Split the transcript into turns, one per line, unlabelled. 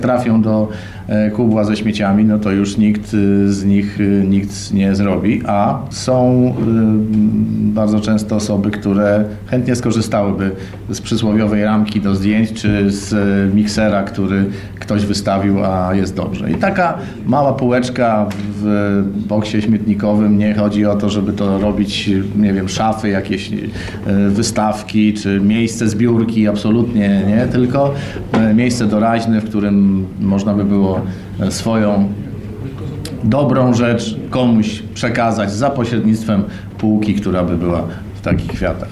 trafią do kubła ze śmieciami, no to już nikt z nich nic nie zrobi, a są bardzo często osoby, które chętnie skorzystałyby z przysłowiowej ramki do zdjęć, czy z miksera, który ktoś wystawił, a jest dobrze. I taka mała półeczka w boksie śmietnikowym, nie chodzi o to, żeby to robić, nie wiem, szafy, jakieś wystawki, czy miejsce zbiórki, absolutnie nie, tylko miejsce doraźne, w którym można by było swoją dobrą rzecz komuś przekazać za pośrednictwem półki, która by była w takich kwiatach.